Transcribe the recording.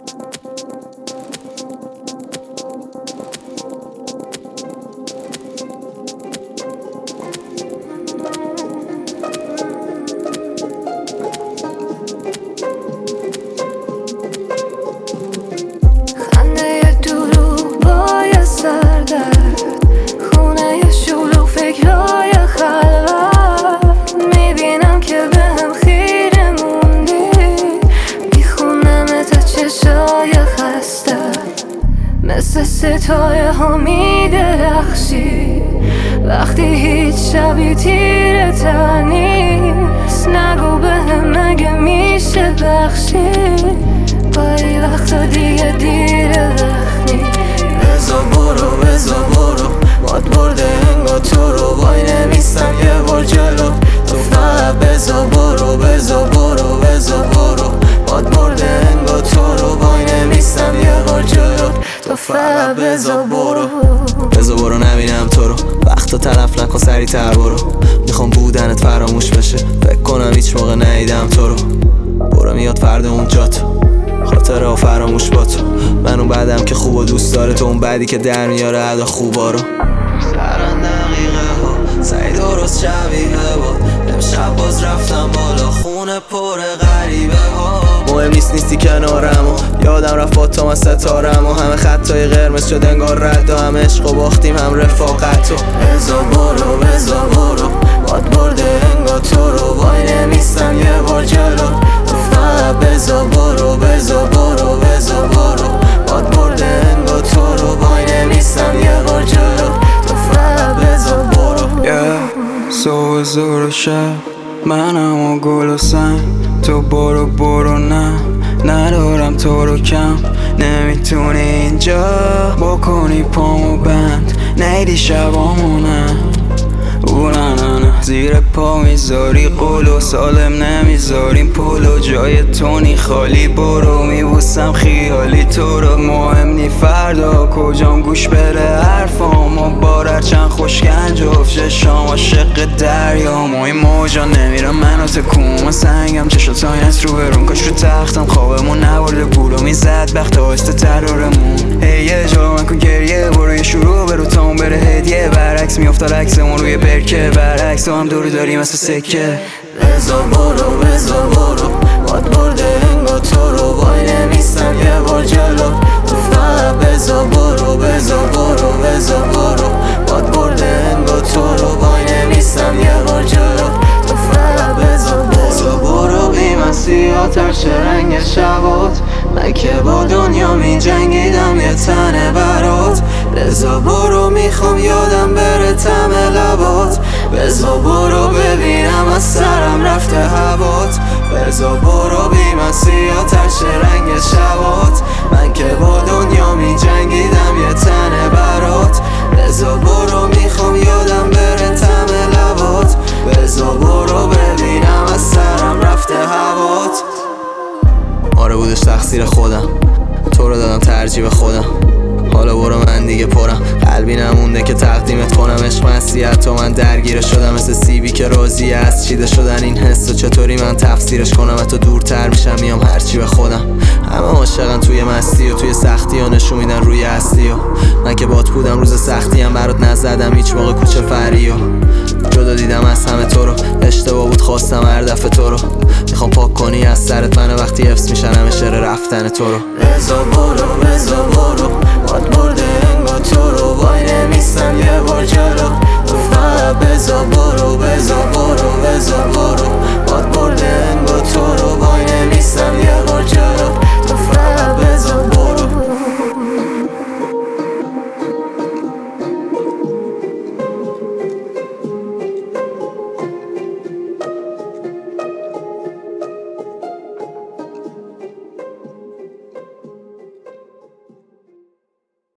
مثل ستاره ها می درخشی وقتی هیچ شبی تیره تر نیست. نگو بهم مگه میشه بخشی با ای وقتا دیگه دیره وقتی. بزا برو باد برده انگار تو رو وای نمیستم یه بار جلو. تو فقط بزا برو باد برده انگار تو رو وای نمیستم یه بار جلو. تو فقط بزا برو نبینم تو رو. وقتا تلف نکن سریع تر برو. میخوام بودنت فراموش بشه. فکر کنم هیچ موقع ندیدم تو رو. برو میاد فردا اونجا تو خاطره ها فراموش با تو. من اون بعدم که خوب و دوست داره تو اون بعدی که در میاره ادا خوبا رو. سرن دقیقه ها سعی درست شبیه با امشب باز رفتم بالا خونه پر غریبه ها. مهم نیستی کنارم و یادم رفت با تو من ستارم و همه خطای قرمز شد انگار رد و هم عشق و باختیم هم رفاقت و بزا برو باد برده انگار تو رو وای نمیستم یه بار جلو. تو فقط بزا برو باد برده انگار تو رو وای نمیستم یه بار جلو. تو فقط بزا برو صبح زور و شب منم و گل و سنگ. تو برو نه ندارم تو رو کم. نمیتونی اینجا بکنی پامو بند نیدی شبامونم. نه زیر پا میذاری قلو سالم نمیذاریم پلو. جای تونی خالی برو میبوسم خیالی تو رو. مهم نی فردا کجام گوش بره حرفامو بارر چند خوشگنج افشه شام عاشق دریام و این موجا نمیرم منو تکون سنگم چشات ساینت رو برون کاش رو تختم خوابمون نبرده گولو میزد بخت آهسته ترارمون. یه جلو من کن گریه برو یه شروع برو تا اون بره هدیه برعکس میافتاد عکسمون روی برکه برعکس تو هم دور داری مثل سکه. بزا برو باد برده انگار تو رو وای نمیستم یه بار جلو. تو فقط بزا برو باد برده انگار تو رو وای نمیستم یه بار جلو. تو فقط بزا برو بی من سیاه‌تر چه رنگ شبات. من که با دنیا می جنگیدم یه تنه برات. بزا برو میخوام یادم بره طعم لبات. بزا برو ببینم از سرم رفته هوات. بزا برو بی من سیاه‌تر چه رنگ شبات. من که با دنیا می جنگیدم یه تنه برات. بزا برو میخوام یادم بره طعم لبات. بزا برو ببینم از سرم رفته هوات. آره بودش تقصیر خودم تو رو دادم ترجیح خودم. حالا برو من دیگه پرم قلبی نمونده که تقدیمت کنم. عشق مسیحت و من درگیر شدم مثل سیبی که راضیه از چیده شدن این حس و چطوری من تفسیرش کنم. از تو دورتر میشم میام هرچی به خودم. همه عاشقن توی مستی و توی سختی و نشون میدن روی اصلی و من که بات بودم روز سختی هم برات نزدم هیچ موقع کوچه فری و جدا دیدم از همه تو رو. اشتباه بود خواستم هر دفعه تو رو. میخوام پاک کنی از سرت منو وقتی حفظ میشن همه شعر رفتن تو رو. بزا برو باد برده انگار تو رو وای نمیستم یه بار جلو. تو فقط بزا برو باد برده